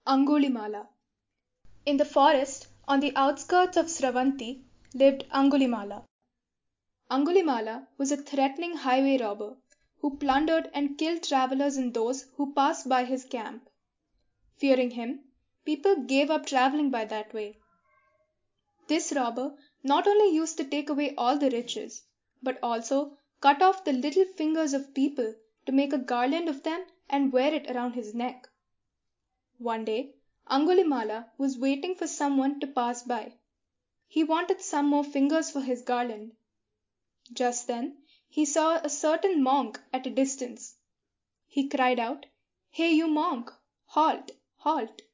Angulimala. In the forest on the outskirts of Sravanti lived Angulimala. Angulimala was a threatening highway robber who plundered and killed travelers and those who passed by his camp. Fearing him, people gave up traveling by that way. This robber not only used to take away all the riches, but also cut off the little fingers of people to make a garland of them and wear it around his neck. One day Angulimala was waiting for someone to pass by. He wanted some more fingers for his garland. Just then he saw a certain monk at a distance. He cried out, "Hey, you monk! Halt! Halt!"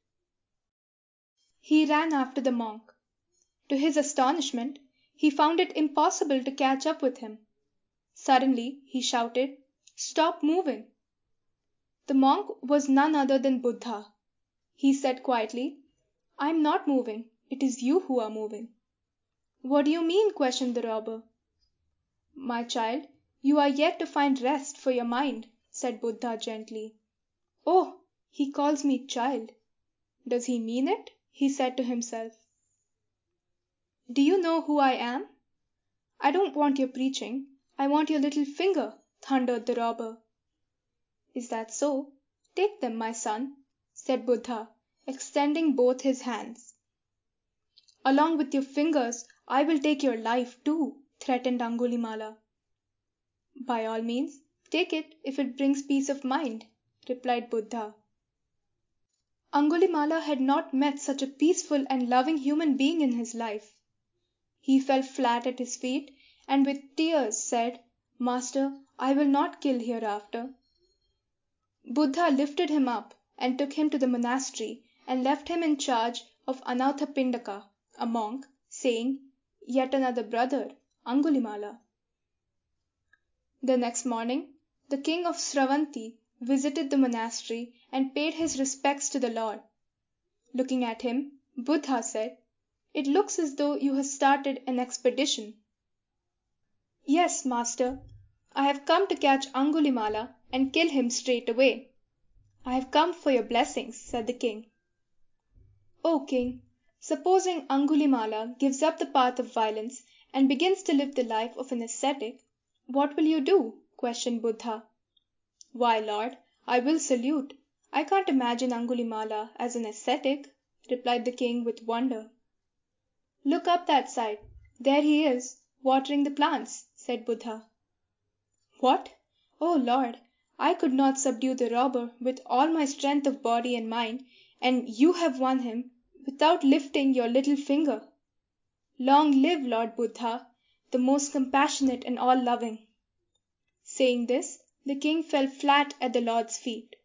He ran after the monk. To his astonishment, he found it impossible to catch up with him. Suddenly he shouted, "Stop moving!" The monk was none other than Buddha. He said quietly, "I am not moving. It is you who are moving." "What do you mean?" questioned the robber. "My child, you are yet to find rest for your mind," said Buddha gently. "Oh, he calls me child. Does he mean it?" he said to himself. "Do you know who I am?" "I don't want your preaching. I want your little finger," thundered the robber. "Is that so? Take them, my son," said Buddha, extending both his hands. "Along with your fingers I will take your life too," threatened Angulimala. "By all means, take it if it brings peace of mind," replied Buddha. Angulimala had not met such a peaceful and loving human being in his life. He fell flat at his feet and with tears said, "Master, I will not kill hereafter." Buddha lifted him up and took him to the monastery and left him in charge of Anathapindaka, a monk, saying, "Yet another brother, Angulimala." The next morning the king of Sravanti visited the monastery and paid his respects to the Lord. Looking at him, Buddha said, "It looks as though you had started an expedition." "Yes, master. I have come to catch Angulimala and kill him straight away." "I have come for your blessings," said the king. "O king, supposing Angulimala gives up the path of violence and begins to live the life of an ascetic, what will you do?" questioned Buddha. "Why, Lord, I will salute. I can't imagine Angulimala as an ascetic," replied the king with wonder. "Look up that side. There he is, watering the plants," said Buddha. "What? Oh, Lord, I could not subdue the robber with all my strength of body and mind, and you have won him without lifting your little finger. Long live Lord Buddha, the most compassionate and all loving." Saying this, the king fell flat at the Lord's feet.